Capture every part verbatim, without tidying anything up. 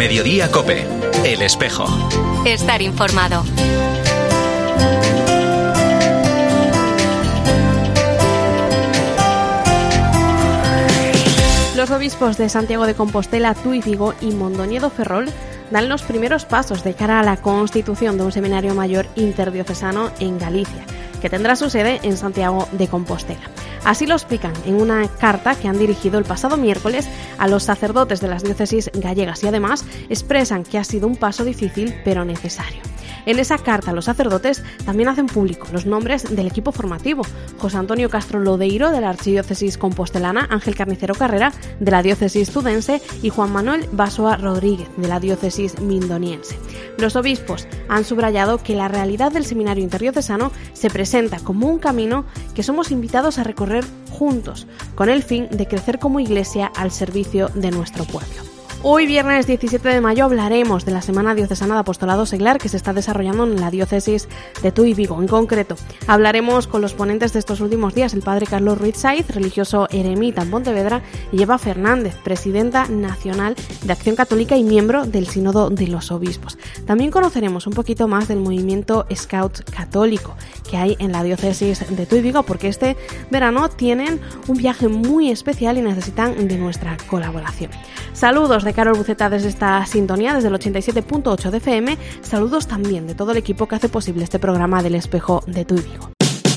Mediodía COPE. El Espejo. Estar informado. Los obispos de Santiago de Compostela, Tui, Vigo y Mondoñedo Ferrol dan los primeros pasos de cara a la constitución de un seminario mayor interdiocesano en Galicia, que tendrá su sede en Santiago de Compostela. Así lo explican en una carta que han dirigido el pasado miércoles a los sacerdotes de las diócesis gallegas y además expresan que ha sido un paso difícil pero necesario. En esa carta los sacerdotes también hacen público los nombres del equipo formativo: José Antonio Castro Lodeiro de la Archidiócesis Compostelana, Ángel Carnicero Carrera de la Diócesis Tudense y Juan Manuel Basoa Rodríguez de la Diócesis Mindoniense. Los obispos han subrayado que la realidad del seminario interdiocesano se presenta como un camino que somos invitados a recorrer juntos, con el fin de crecer como Iglesia al servicio de nuestro pueblo. Hoy, viernes diecisiete de mayo, hablaremos de la Semana Diocesana de Apostolado Seglar que se está desarrollando en la diócesis de Tui, Vigo. En concreto, hablaremos con los ponentes de estos últimos días, el padre Carlos Ruiz Saiz, religioso eremita en Pontevedra, y Eva Fernández, presidenta nacional de Acción Católica y miembro del Sínodo de los Obispos. También conoceremos un poquito más del movimiento Scout católico que hay en la diócesis de Tui, Vigo, porque este verano tienen un viaje muy especial y necesitan de nuestra colaboración. Saludos de Carol Buceta desde esta sintonía, desde el ochenta y siete punto ocho de F M. Saludos también de todo el equipo que hace posible este programa del Espejo de Tui, Vigo.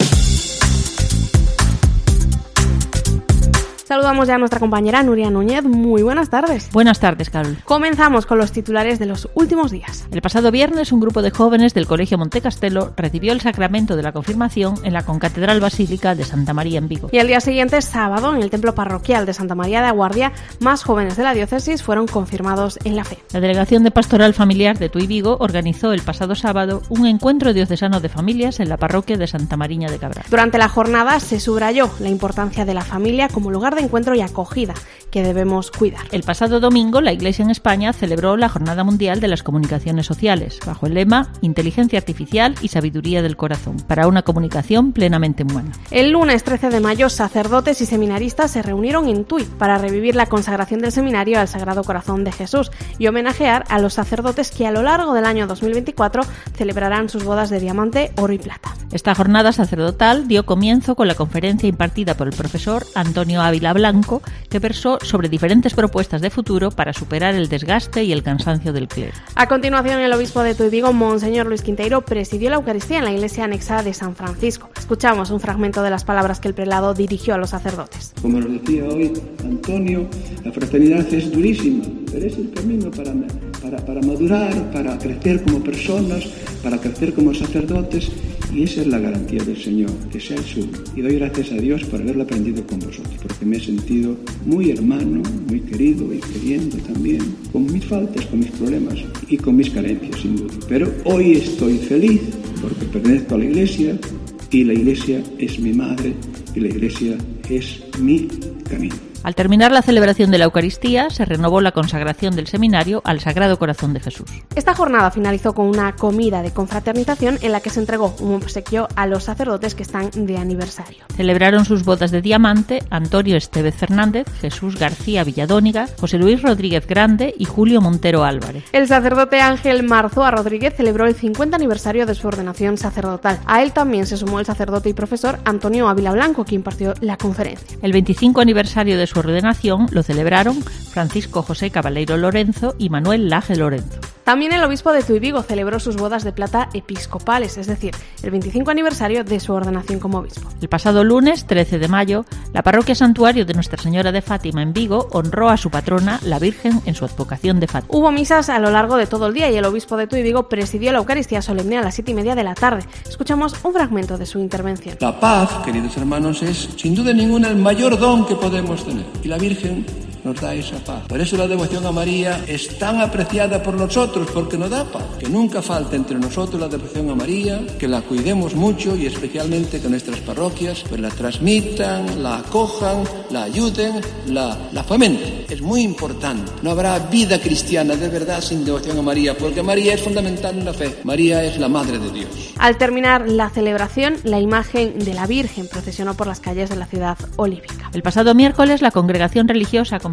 Saludamos ya a nuestra compañera Nuria Núñez. Muy buenas tardes. Buenas tardes, Carol. Comenzamos con los titulares de los últimos días. El pasado viernes, un grupo de jóvenes del Colegio Montecastelo recibió el sacramento de la confirmación en la Concatedral Basílica de Santa María en Vigo. Y al día siguiente, sábado, en el templo parroquial de Santa María de Aguardia, más jóvenes de la diócesis fueron confirmados en la fe. La Delegación de Pastoral Familiar de Tui, Vigo organizó el pasado sábado un encuentro diocesano de familias en la parroquia de Santa Mariña de Cabral. Durante la jornada se subrayó la importancia de la familia como lugar de encuentro y acogida que debemos cuidar. El pasado domingo, la Iglesia en España celebró la Jornada Mundial de las Comunicaciones Sociales, bajo el lema Inteligencia Artificial y Sabiduría del Corazón, para una comunicación plenamente humana. El lunes trece de mayo, sacerdotes y seminaristas se reunieron en Tui para revivir la consagración del seminario al Sagrado Corazón de Jesús y homenajear a los sacerdotes que a lo largo del año dos mil veinticuatro celebrarán sus bodas de diamante, oro y plata. Esta jornada sacerdotal dio comienzo con la conferencia impartida por el profesor Antonio Ávila Blanco, que versó sobre diferentes propuestas de futuro para superar el desgaste y el cansancio del clero. A continuación, el obispo de Tui, Vigo, Monseñor Luis Quinteiro, presidió la Eucaristía en la iglesia anexa de San Francisco. Escuchamos un fragmento de las palabras que el prelado dirigió a los sacerdotes. Como nos decía hoy Antonio, la fraternidad es durísima, pero es el camino para, para, para madurar, para crecer como personas, para crecer como sacerdotes, y esa es la garantía del Señor, que sea el suyo. Y doy gracias a Dios por haberlo aprendido con vosotros, porque me he sentido muy hermano, muy querido y queriendo también, con mis faltas, con mis problemas y con mis carencias, sin duda. Pero hoy estoy feliz porque pertenezco a la Iglesia y la Iglesia es mi madre y la Iglesia es mi camino. Al terminar la celebración de la Eucaristía, se renovó la consagración del seminario al Sagrado Corazón de Jesús. Esta jornada finalizó con una comida de confraternización en la que se entregó un obsequio a los sacerdotes que están de aniversario. Celebraron sus bodas de diamante Antonio Estevez Fernández, Jesús García Villadóniga, José Luis Rodríguez Grande y Julio Montero Álvarez. El sacerdote Ángel Marzoa Rodríguez celebró el cincuenta aniversario de su ordenación sacerdotal. A él también se sumó el sacerdote y profesor Antonio Ávila Blanco, que impartió la conferencia. El veinticinco aniversario de su ordenación lo celebraron Francisco José Cabaleiro Lorenzo y Manuel Laje Lorenzo. También el obispo de Tui, Vigo celebró sus bodas de plata episcopales, es decir, el veinticinco aniversario de su ordenación como obispo. El pasado lunes, trece de mayo, la parroquia Santuario de Nuestra Señora de Fátima en Vigo honró a su patrona, la Virgen, en su advocación de Fátima. Hubo misas a lo largo de todo el día y el obispo de Tui, Vigo presidió la Eucaristía solemne a las siete y media de la tarde. Escuchamos un fragmento de su intervención. La paz, queridos hermanos, es sin duda ninguna el mayor don que podemos tener. Y la Virgen nos da esa paz. Por eso la devoción a María es tan apreciada por nosotros, porque nos da paz. Que nunca falte entre nosotros la devoción a María, que la cuidemos mucho y especialmente que nuestras parroquias pues la transmitan, la acojan, la ayuden, la, la fomenten. Es muy importante. No habrá vida cristiana de verdad sin devoción a María, porque María es fundamental en la fe. María es la Madre de Dios. Al terminar la celebración, la imagen de la Virgen procesionó por las calles de la ciudad olívica. El pasado miércoles, la congregación religiosa con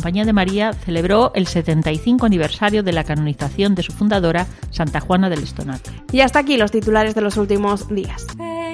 Compañía de María celebró el setenta y cinco aniversario de la canonización de su fundadora, Santa Juana del Estonato. Y hasta aquí los titulares de los últimos días.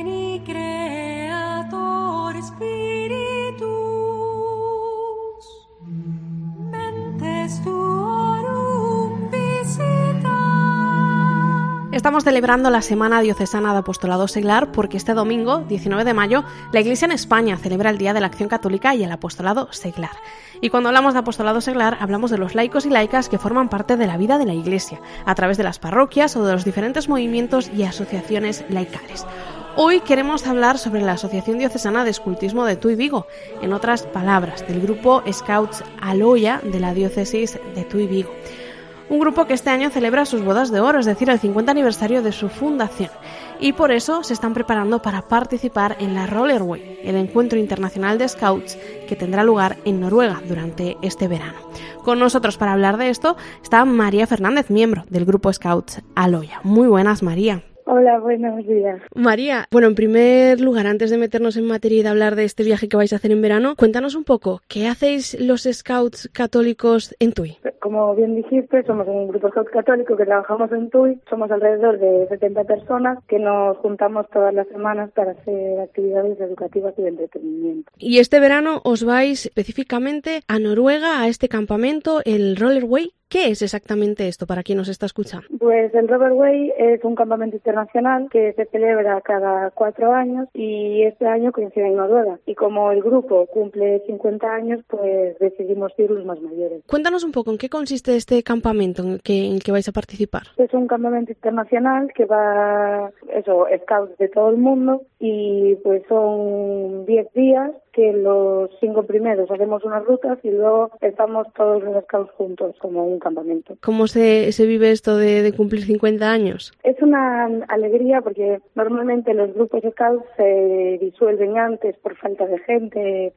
Estamos celebrando la Semana Diocesana de Apostolado Seglar porque este domingo, diecinueve de mayo, la Iglesia en España celebra el Día de la Acción Católica y el Apostolado Seglar. Y cuando hablamos de Apostolado Seglar, hablamos de los laicos y laicas que forman parte de la vida de la Iglesia, a través de las parroquias o de los diferentes movimientos y asociaciones laicales. Hoy queremos hablar sobre la Asociación Diocesana de Escultismo de Tuy Vigo, en otras palabras, del grupo Scouts Aloia de la Diócesis de Tuy Vigo. Un grupo que este año celebra sus bodas de oro, es decir, el cincuenta aniversario de su fundación. Y por eso se están preparando para participar en la Rollerway, el encuentro internacional de Scouts que tendrá lugar en Noruega durante este verano. Con nosotros para hablar de esto está María Fernández, miembro del grupo Scouts Aloia. Muy buenas, María. Hola, buenos días. María, bueno, en primer lugar, antes de meternos en materia y de hablar de este viaje que vais a hacer en verano, cuéntanos un poco, ¿qué hacéis los Scouts católicos en Tuy? Como bien dijiste, somos un grupo Scouts católico que trabajamos en Tuy, somos alrededor de setenta personas que nos juntamos todas las semanas para hacer actividades educativas y de entretenimiento. Y este verano os vais específicamente a Noruega, a este campamento, el Rollerway. ¿Qué es exactamente esto para quien nos está escuchando? Pues el Rollerway es un campamento internacional que se celebra cada cuatro años y este año coincide en Noruega. Y como el grupo cumple cincuenta años, pues decidimos ir los más mayores. Cuéntanos un poco en qué consiste este campamento en el que, en el que vais a participar. Es un campamento internacional que va, eso, scouts de todo el mundo y pues son diez días que los cinco primeros hacemos unas rutas y luego estamos todos los scouts juntos como un campamento. ¿Cómo se, se vive esto de, de cumplir cincuenta años? Es una alegría porque normalmente los grupos scouts se disuelven antes por falta de gente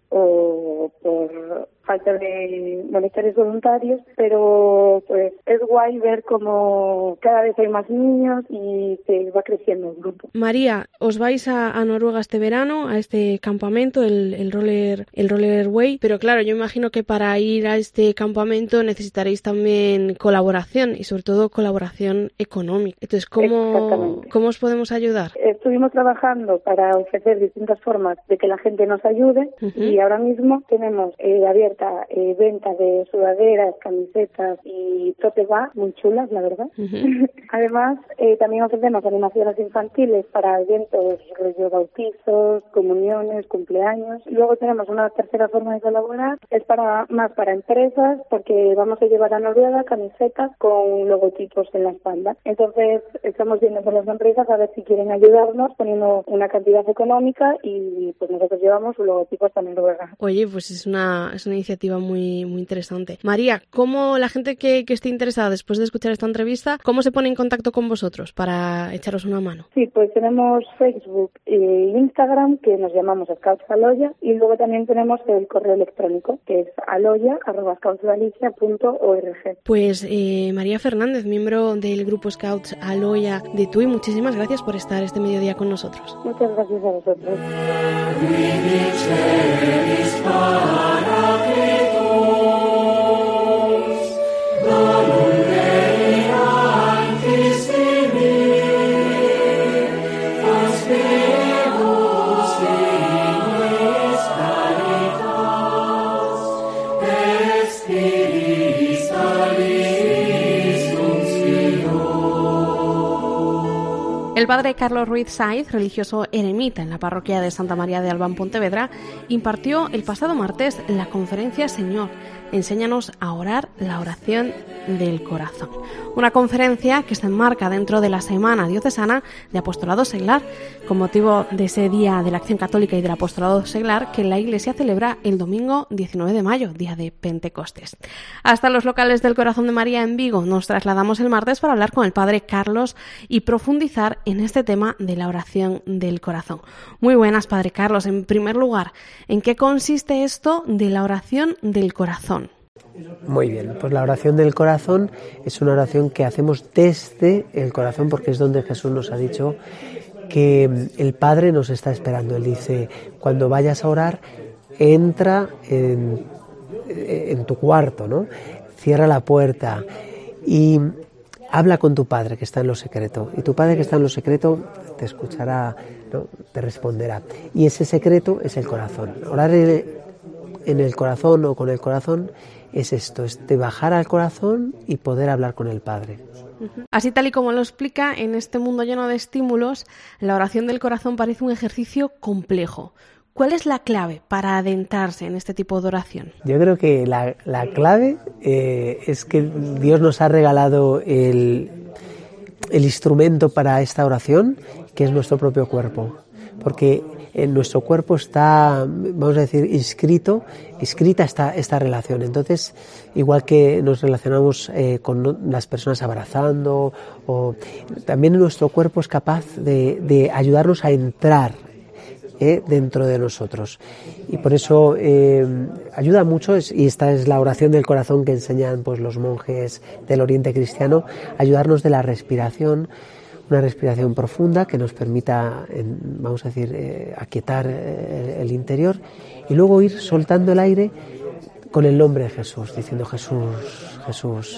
o por falta de voluntarios voluntarios, pero pues es guay ver cómo cada vez hay más niños y se va creciendo el grupo. María, os vais a, a Noruega este verano, a este campamento, el, el roller el Rollerway, pero claro, yo imagino que para ir a este campamento necesitaréis también colaboración y sobre todo colaboración económica. Entonces, ¿cómo, ¿cómo os podemos ayudar? Estuvimos trabajando para ofrecer distintas formas de que la gente nos ayude uh-huh. y ahora mismo tenemos eh, abierto Eh, venta de sudaderas, camisetas y tote bag muy chulas, la verdad. Uh-huh. Además, eh, también ofrecemos animaciones infantiles para eventos, rollo bautizos, comuniones, cumpleaños. Y luego tenemos una tercera forma de colaborar, es para más para empresas, porque vamos a llevar a Noruega camisetas con logotipos en la espalda. Entonces, estamos viendo con las empresas a ver si quieren ayudarnos poniendo una cantidad económica y pues nosotros llevamos un logotipo hasta Noruega. Oye, pues es una, es una iniciativa muy muy interesante. María, ¿cómo la gente que, que esté interesada después de escuchar esta entrevista, cómo se pone en contacto con vosotros para echaros una mano? Sí, pues tenemos Facebook e Instagram, que nos llamamos Scouts Aloia, y luego también tenemos el correo electrónico, que es aloia arroba scouts galicia punto org. Pues eh, María Fernández, miembro del grupo Scouts Aloia de Tuy, muchísimas gracias por estar este mediodía con nosotros. Muchas gracias a vosotros. El padre Carlos Ruiz Saiz, religioso eremita en la parroquia de Santa María de Albán, Pontevedra, impartió el pasado martes la conferencia Señor, enséñanos a orar la oración del corazón. Una conferencia que se enmarca dentro de la Semana Diocesana de Apostolado Seglar, con motivo de ese Día de la Acción Católica y del Apostolado Seglar que la Iglesia celebra el domingo diecinueve de mayo, día de Pentecostés. Hasta los locales del Corazón de María en Vigo nos trasladamos el martes para hablar con el padre Carlos y profundizar en este tema de la oración del corazón. Muy buenas, padre Carlos. En primer lugar, ¿en qué consiste esto de la oración del corazón? Muy bien, pues la oración del corazón es una oración que hacemos desde el corazón, porque es donde Jesús nos ha dicho que el Padre nos está esperando. Él dice, cuando vayas a orar, entra en en tu cuarto, ¿no? Cierra la puerta y habla con tu Padre que está en lo secreto. Y tu Padre que está en lo secreto te escuchará, ¿no? Te responderá. Y ese secreto es el corazón. Orar en el corazón o con el corazón es esto, es de bajar al corazón y poder hablar con el Padre. Así tal y como lo explica, en este mundo lleno de estímulos, la oración del corazón parece un ejercicio complejo. ¿Cuál es la clave para adentrarse en este tipo de oración? Yo creo que la, la clave eh, es que Dios nos ha regalado el, el instrumento para esta oración, que es nuestro propio cuerpo. Porque en nuestro cuerpo está, vamos a decir, inscrito, inscrita esta, esta relación. Entonces, igual que nos relacionamos eh, con las personas abrazando, o también nuestro cuerpo es capaz de, de ayudarnos a entrar eh, dentro de nosotros. Y por eso eh, ayuda mucho, y esta es la oración del corazón que enseñan pues, los monjes del Oriente cristiano, ayudarnos de la respiración, una respiración profunda que nos permita, vamos a decir, eh, aquietar eh, el interior y luego ir soltando el aire con el nombre de Jesús, diciendo Jesús, Jesús.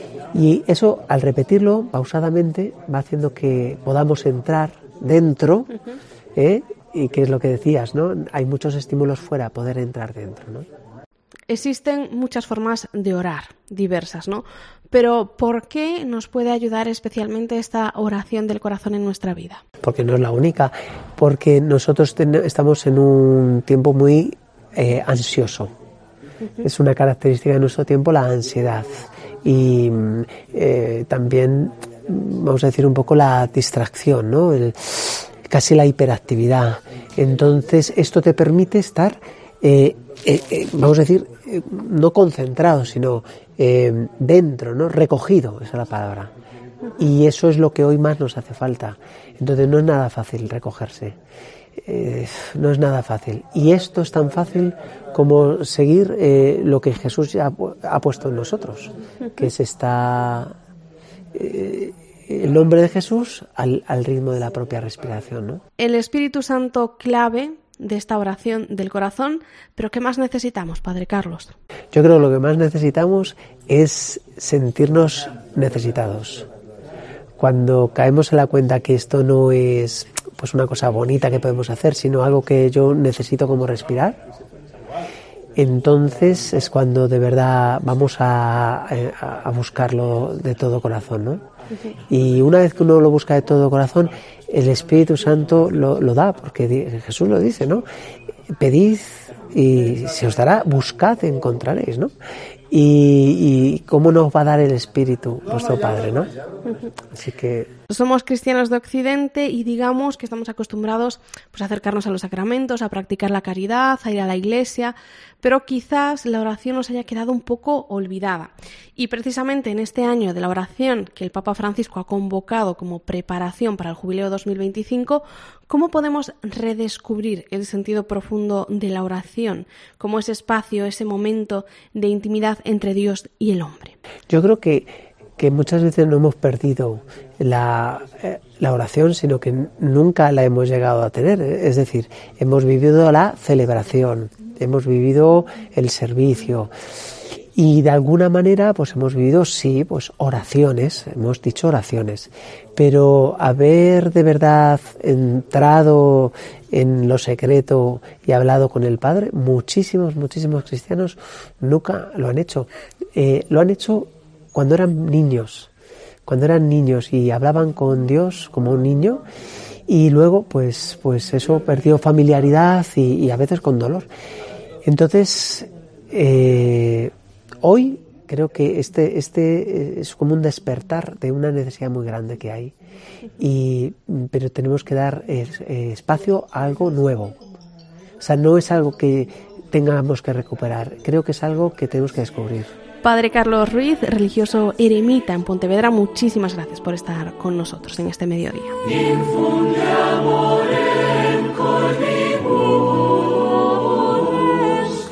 Y eso, al repetirlo pausadamente, va haciendo que podamos entrar dentro, ¿eh? Y que es lo que decías, ¿no? Hay muchos estímulos fuera, poder entrar dentro, ¿no? Existen muchas formas de orar, diversas, ¿no? Pero ¿por qué nos puede ayudar especialmente esta oración del corazón en nuestra vida? Porque no es la única, porque nosotros ten- estamos en un tiempo muy eh, ansioso. Uh-huh. Es una característica de nuestro tiempo la ansiedad y eh, también, vamos a decir, un poco la distracción, ¿no? El, casi la hiperactividad. Entonces, esto te permite estar, eh, eh, eh, vamos a decir, eh, no concentrado, sino eh, dentro, ¿no? Recogido, esa es la palabra. Y eso es lo que hoy más nos hace falta. Entonces, no es nada fácil recogerse. Eh, no es nada fácil. Y esto es tan fácil como seguir eh, lo que Jesús ya ha puesto en nosotros, que es esta... Eh, el nombre de Jesús al, al ritmo de la propia respiración, ¿no? El Espíritu Santo clave de esta oración del corazón, pero ¿qué más necesitamos, Padre Carlos? Yo creo que lo que más necesitamos es sentirnos necesitados. Cuando caemos en la cuenta que esto no es pues una cosa bonita que podemos hacer, sino algo que yo necesito como respirar, entonces es cuando de verdad vamos a, a, a buscarlo de todo corazón, ¿no? Y una vez que uno lo busca de todo corazón, el Espíritu Santo lo, lo da, porque Jesús lo dice, ¿no? Pedid y se os dará, buscad y encontraréis, ¿no? Y, y cómo nos va a dar el Espíritu, vuestro Padre, ¿no? Así que... Somos cristianos de Occidente y digamos que estamos acostumbrados pues, a acercarnos a los sacramentos, a practicar la caridad, a ir a la iglesia, pero quizás la oración nos haya quedado un poco olvidada. Y precisamente en este año de la oración que el Papa Francisco ha convocado como preparación para el Jubileo dos mil veinticinco, ¿cómo podemos redescubrir el sentido profundo de la oración, como ese espacio, ese momento de intimidad entre Dios y el hombre? Yo creo que que muchas veces no hemos perdido la, eh, la oración, sino que nunca la hemos llegado a tener. Es decir, hemos vivido la celebración, hemos vivido el servicio y de alguna manera pues hemos vivido, sí, pues oraciones, hemos dicho oraciones, pero haber de verdad entrado en lo secreto y hablado con el Padre, muchísimos, muchísimos cristianos nunca lo han hecho. Eh, lo han hecho cuando eran niños, cuando eran niños y hablaban con Dios como un niño, y luego pues, pues eso perdió familiaridad y, y a veces con dolor. Entonces, eh, hoy creo que este, este es como un despertar de una necesidad muy grande que hay, y, pero tenemos que dar eh, espacio a algo nuevo. O sea, no es algo que tengamos que recuperar, creo que es algo que tenemos que descubrir. Padre Carlos Ruiz, religioso eremita en Pontevedra, muchísimas gracias por estar con nosotros en este mediodía. Infunde amor en corpibus,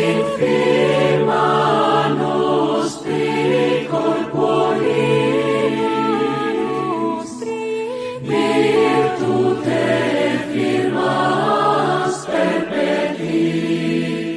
infirmanos spiri corporis, virtute firmas perpeti. Si el Padre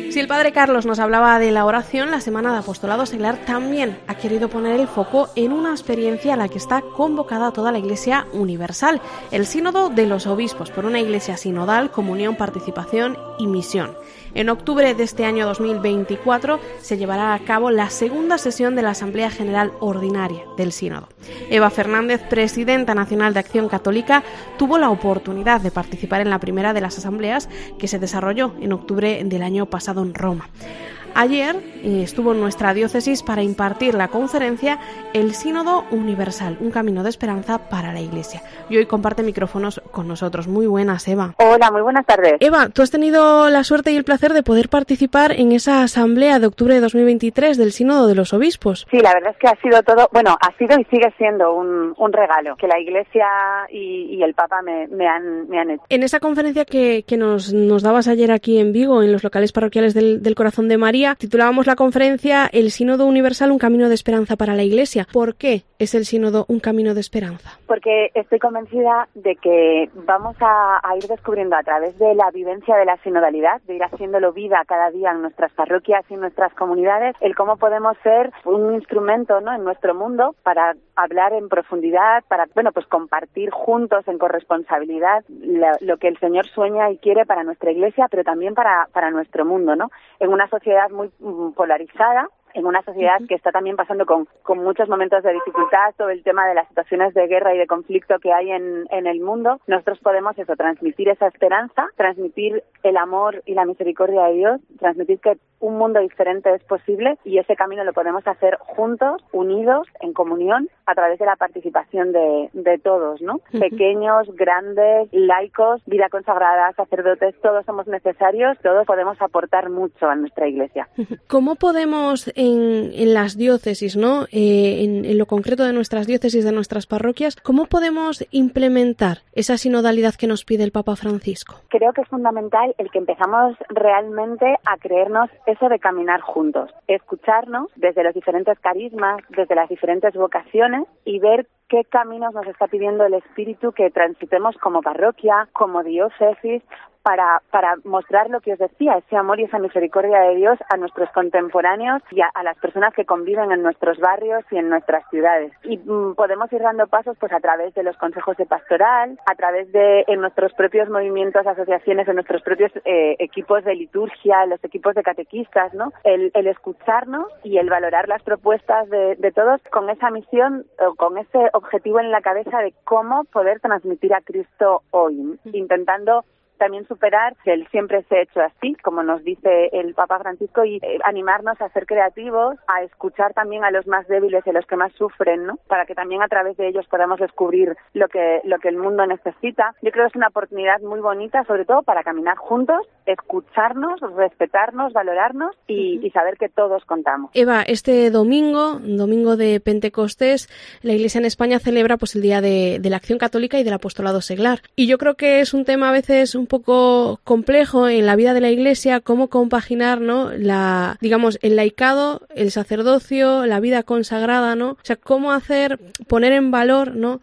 Padre Carlos nos hablaba de la oración, la Semana de Apostolado Seglar también ha querido poner el foco en una experiencia a la que está convocada toda la Iglesia universal, el Sínodo de los Obispos, por una Iglesia sinodal, comunión, participación y misión. En octubre de este año dos mil veinticuatro se llevará a cabo la segunda sesión de la Asamblea General Ordinaria del Sínodo. Eva Fernández, presidenta nacional de Acción Católica, tuvo la oportunidad de participar en la primera de las asambleas que se desarrolló en octubre del año pasado en Roma. Ayer estuvo en nuestra diócesis para impartir la conferencia El Sínodo Universal, un camino de esperanza para la Iglesia. Y hoy comparte micrófonos con nosotros. Muy buenas, Eva. Hola, muy buenas tardes. Eva, tú has tenido la suerte y el placer de poder participar en esa asamblea de octubre de dos mil veintitrés del Sínodo de los Obispos. Sí, la verdad es que ha sido todo, bueno, ha sido y sigue siendo un, un regalo que la Iglesia y, y el Papa me, me, han, me han hecho. En esa conferencia que, que nos, nos dabas ayer aquí en Vigo, en los locales parroquiales del, del Corazón de María, titulábamos la conferencia El Sínodo Universal, un camino de esperanza para la Iglesia. ¿Por qué es el Sínodo un camino de esperanza? Porque estoy convencida de que vamos a, a ir descubriendo a través de la vivencia de la sinodalidad, de ir haciéndolo vida cada día en nuestras parroquias y en nuestras comunidades, el cómo podemos ser un instrumento, ¿no?, en nuestro mundo para hablar en profundidad, para, bueno, pues compartir juntos en corresponsabilidad lo, lo que el Señor sueña y quiere para nuestra Iglesia, pero también para, para nuestro mundo, ¿no? En una sociedad muy polarizada, en una sociedad que está también pasando con, con muchos momentos de dificultad, todo el tema de las situaciones de guerra y de conflicto que hay en, en el mundo, nosotros podemos eso, transmitir esa esperanza, transmitir el amor y la misericordia de Dios, transmitir que un mundo diferente es posible y ese camino lo podemos hacer juntos, unidos, en comunión, a través de la participación de, de todos, ¿no? Uh-huh. Pequeños, grandes, laicos, vida consagrada, sacerdotes, todos somos necesarios, todos podemos aportar mucho a nuestra Iglesia. ¿Cómo podemos en, en las diócesis, ¿no? Eh, en, en lo concreto de nuestras diócesis, de nuestras parroquias, ¿cómo podemos implementar esa sinodalidad que nos pide el Papa Francisco? Creo que es fundamental el que empezamos realmente a creernos eso de caminar juntos, escucharnos desde los diferentes carismas, desde las diferentes vocaciones y ver qué caminos nos está pidiendo el Espíritu que transitemos como parroquia, como diócesis, para para mostrar lo que os decía, ese amor y esa misericordia de Dios a nuestros contemporáneos y a, a las personas que conviven en nuestros barrios y en nuestras ciudades. Y mm, podemos ir dando pasos pues a través de los consejos de pastoral, a través de en nuestros propios movimientos, asociaciones, en nuestros propios eh, equipos de liturgia, los equipos de catequistas, ¿no? El, el escucharnos y el valorar las propuestas de, de todos con esa misión o con ese objetivo en la cabeza de cómo poder transmitir a Cristo hoy, intentando también superar que él siempre se ha hecho así, como nos dice el Papa Francisco, y eh, animarnos a ser creativos, a escuchar también a los más débiles y a los que más sufren, ¿no? Para que también a través de ellos podamos descubrir lo que lo que el mundo necesita. Yo creo que es una oportunidad muy bonita, sobre todo para caminar juntos, escucharnos, respetarnos, valorarnos y, uh-huh. y saber que todos contamos. Eva, este domingo, domingo de Pentecostés, la Iglesia en España celebra pues el Día de, de la Acción Católica y del Apostolado Seglar. Y yo creo que es un tema a veces un poco complejo en la vida de la Iglesia, cómo compaginar, ¿no?, la, digamos, el laicado, el sacerdocio, la vida consagrada, ¿no? O sea, cómo hacer, poner en valor, ¿no?,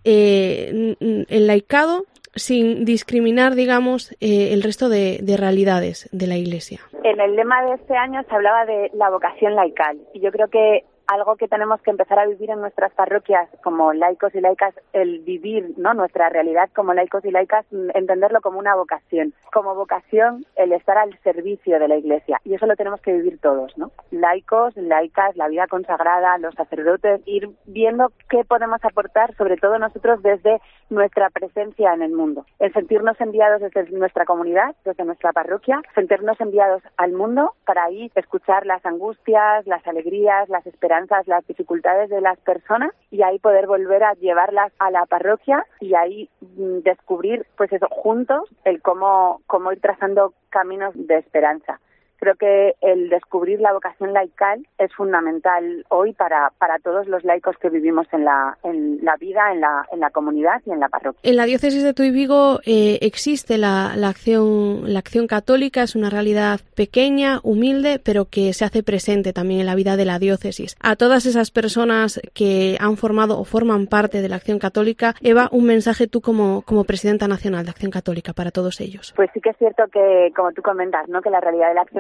eh, el laicado sin discriminar, digamos, eh, el resto de, de realidades de la Iglesia. En el lema de este año se hablaba de la vocación laical y yo creo que algo que tenemos que empezar a vivir en nuestras parroquias como laicos y laicas, el vivir, ¿no?, nuestra realidad como laicos y laicas, entenderlo como una vocación. Como vocación, el estar al servicio de la Iglesia. Y eso lo tenemos que vivir todos, ¿no? Laicos, laicas, la vida consagrada, los sacerdotes, ir viendo qué podemos aportar, sobre todo nosotros, desde nuestra presencia en el mundo. El sentirnos enviados desde nuestra comunidad, desde nuestra parroquia, sentirnos enviados al mundo para ahí escuchar las angustias, las alegrías, las esperanzas, las dificultades de las personas y ahí poder volver a llevarlas a la parroquia y ahí mm, descubrir, pues eso, juntos, el cómo, cómo ir trazando caminos de esperanza. Creo que el descubrir la vocación laical es fundamental hoy para, para todos los laicos que vivimos en la, en la vida, en la, en la comunidad y en la parroquia. En la diócesis de Tuy Vigo eh, existe la, la acción, la acción católica, es una realidad pequeña, humilde, pero que se hace presente también en la vida de la diócesis. A todas esas personas que han formado o forman parte de la acción católica, Eva, un mensaje tú como, como presidenta nacional de Acción Católica para todos ellos. Pues sí que es cierto que, como tú comentas, ¿no?, que la realidad de la acción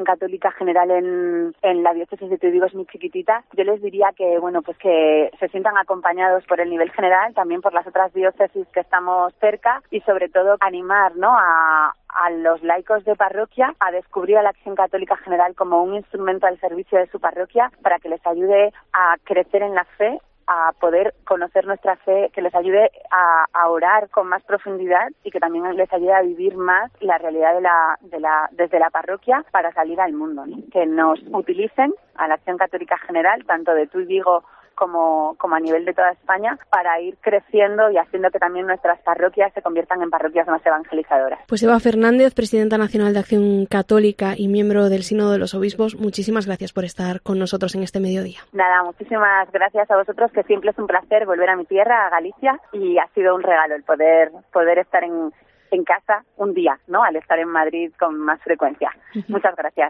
católica general en, en la diócesis de Tuy Vigo es muy chiquitita, yo les diría que, bueno, pues que se sientan acompañados por el nivel general, también por las otras diócesis que estamos cerca y sobre todo animar, ¿no?, a, a los laicos de parroquia a descubrir a la Acción Católica General como un instrumento al servicio de su parroquia para que les ayude a crecer en la fe, a poder conocer nuestra fe, que les ayude a, a orar con más profundidad y que también les ayude a vivir más la realidad de la, de la, desde la parroquia para salir al mundo, ¿no? Que nos utilicen a la Acción Católica General, tanto de Tuy Vigo como, como a nivel de toda España, para ir creciendo y haciendo que también nuestras parroquias se conviertan en parroquias más evangelizadoras. Pues Eva Fernández, presidenta nacional de Acción Católica y miembro del Sínodo de los Obispos, muchísimas gracias por estar con nosotros en este mediodía. Nada, muchísimas gracias a vosotros, que siempre es un placer volver a mi tierra, a Galicia, y ha sido un regalo el poder, poder estar en, en casa un día, ¿no?, al estar en Madrid con más frecuencia. Uh-huh. Muchas gracias.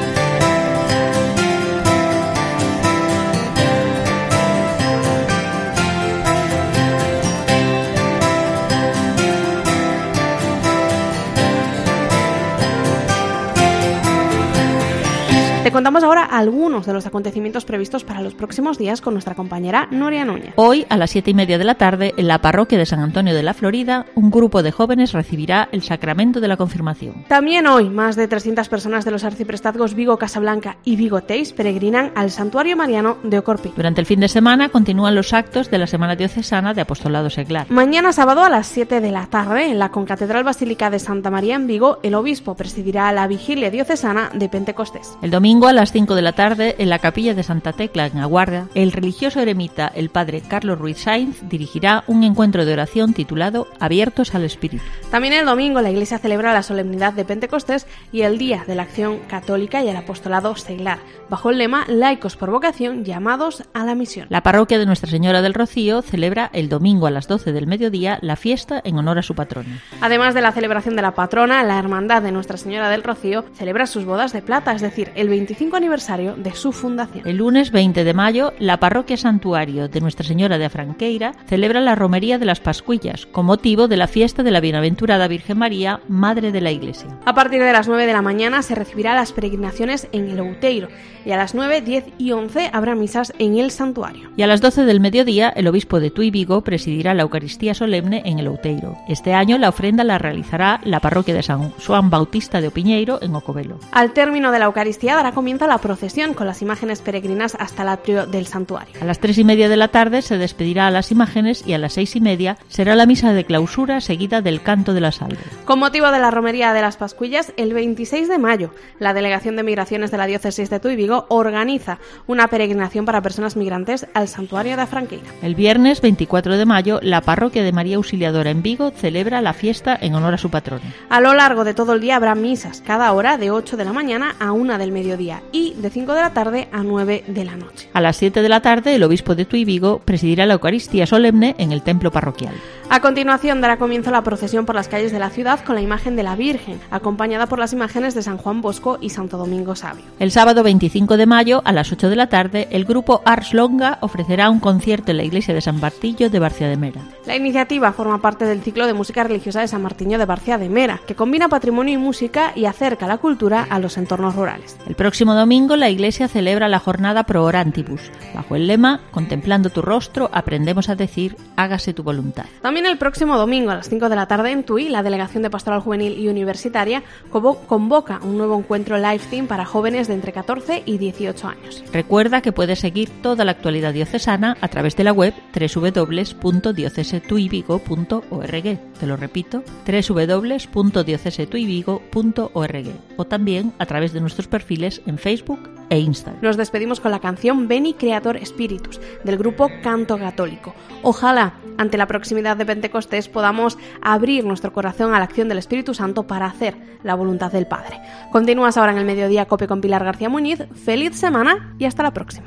Te contamos ahora algunos de los acontecimientos previstos para los próximos días con nuestra compañera Nuria Núñez. Hoy, a las siete y media de la tarde, en la parroquia de San Antonio de la Florida, un grupo de jóvenes recibirá el sacramento de la confirmación. También hoy, más de trescientas personas de los arciprestazgos Vigo Casablanca y Vigo Teis peregrinan al Santuario Mariano de Ocorpi. Durante el fin de semana continúan los actos de la Semana Diocesana de Apostolado Seglar. Mañana sábado a las siete de la tarde, en la Concatedral Basílica de Santa María en Vigo, el obispo presidirá la vigilia diocesana de Pentecostés. El domingo a las cinco de la tarde, en la capilla de Santa Tecla, en Aguarda, el religioso eremita, el padre Carlos Ruiz Sainz, dirigirá un encuentro de oración titulado Abiertos al Espíritu. También el domingo la Iglesia celebra la solemnidad de Pentecostés y el Día de la Acción Católica y el Apostolado Seglar, bajo el lema Laicos por vocación, llamados a la misión. La parroquia de Nuestra Señora del Rocío celebra el domingo a las doce del mediodía la fiesta en honor a su patrona. Además de la celebración de la patrona, la Hermandad de Nuestra Señora del Rocío celebra sus bodas de plata, es decir, el veinticinco aniversario de su fundación. El lunes veinte de mayo, la parroquia Santuario de Nuestra Señora de Afranqueira celebra la romería de las Pascuillas, con motivo de la fiesta de la Bienaventurada Virgen María, Madre de la Iglesia. A partir de las nueve de la mañana se recibirá las peregrinaciones en el Outeiro y a las nueve, diez y once habrá misas en el santuario. Y a las doce del mediodía, el obispo de Tuy Vigo presidirá la Eucaristía solemne en el Outeiro. Este año la ofrenda la realizará la parroquia de San Juan Bautista de Opiñeiro en Ocovelo. Al término de la Eucaristía dará comienzo la procesión con las imágenes peregrinas hasta el atrio del santuario. A las tres y media de la tarde se despedirá a las imágenes y a las seis y media será la misa de clausura seguida del canto de la salve. Con motivo de la romería de las Pascuillas, el veintiséis de mayo, la Delegación de Migraciones de la Diócesis de Tuy Vigo organiza una peregrinación para personas migrantes al santuario de Afranqueira. El viernes veinticuatro de mayo, la parroquia de María Auxiliadora en Vigo celebra la fiesta en honor a su patrona. A lo largo de todo el día habrá misas, cada hora de ocho de la mañana a una del mediodía y de cinco de la tarde a nueve de la noche. A las siete de la tarde, el obispo de Tuy Vigo presidirá la Eucaristía solemne en el templo parroquial. A continuación dará comienzo la procesión por las calles de la ciudad con la imagen de la Virgen, acompañada por las imágenes de San Juan Bosco y Santo Domingo Sabio. El sábado veinticinco de mayo, a las ocho de la tarde, el grupo Ars Longa ofrecerá un concierto en la iglesia de San Bartillo de Barcia de Mera. La iniciativa forma parte del ciclo de música religiosa de San Martiño de Barcia de Mera, que combina patrimonio y música y acerca la cultura a los entornos rurales. El próximo domingo, la iglesia celebra la jornada Pro Orantibus, bajo el lema Contemplando tu rostro, aprendemos a decir, hágase tu voluntad. También el próximo domingo a las cinco de la tarde en Tuy, la Delegación de Pastoral Juvenil y Universitaria convoca un nuevo encuentro live stream para jóvenes de entre catorce y dieciocho años. Recuerda que puedes seguir toda la actualidad diocesana a través de la web doble u doble u doble u punto diocese tuy vigo punto org. Te lo repito, doble u doble u doble u punto diocese tuy vigo punto org, o también a través de nuestros perfiles en Facebook e Instagram. Nos despedimos con la canción Veni Creator Spiritus del grupo Canto Católico. Ojalá, ante la proximidad de Pentecostés, podamos abrir nuestro corazón a la acción del Espíritu Santo para hacer la voluntad del Padre. Continúas ahora en el Mediodía Cope con Pilar García Muñiz. Feliz semana y hasta la próxima.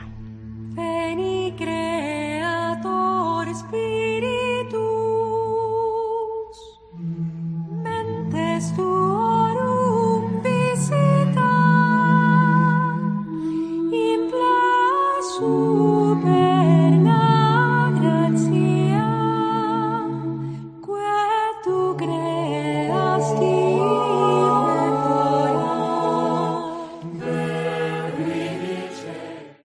Veni Creator Spiritus, mentes tuorum visita, in super